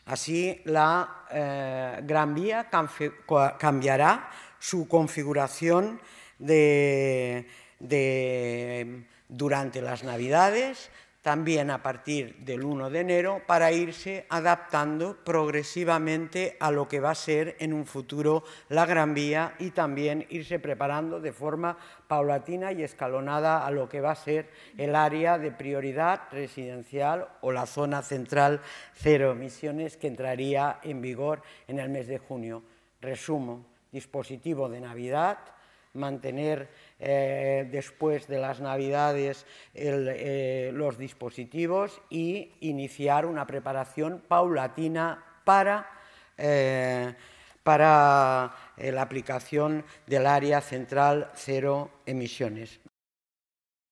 Así, la Gran Vía cambiará su configuración durante las Navidades, también a partir del 1 de enero, para irse adaptando progresivamente a lo que va a ser en un futuro la Gran Vía y también irse preparando de forma paulatina y escalonada a lo que va a ser el área de prioridad residencial o la zona central cero emisiones, que entraría en vigor en el mes de junio. Resumo: dispositivo de Navidad, mantener después de las Navidades los dispositivos y iniciar una preparación paulatina para la aplicación del área central cero emisiones.